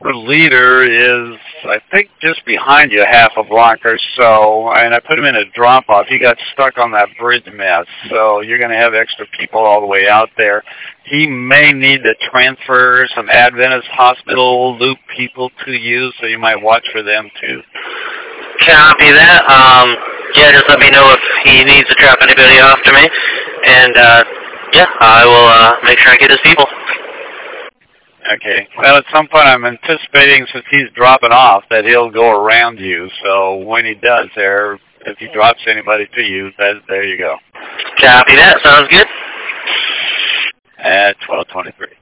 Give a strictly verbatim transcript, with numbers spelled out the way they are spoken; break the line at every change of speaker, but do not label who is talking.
The leader is, I think, just behind you, half a block or so, and I put him in a drop-off. He got stuck on that bridge mess, so you're going to have extra people all the way out there. He may need to transfer some Adventist hospital loop people to you, so you might watch for them, too.
Copy that. Um, yeah, just let me know if he needs to drop anybody off to me, and, uh, yeah, I will uh, make sure I get his people.
Okay. Well, at some point I'm anticipating, since he's dropping off, that he'll go around you. So when he does there, if he drops anybody to you, that, there you go.
Copy that. Sounds good.
At twelve twenty-three.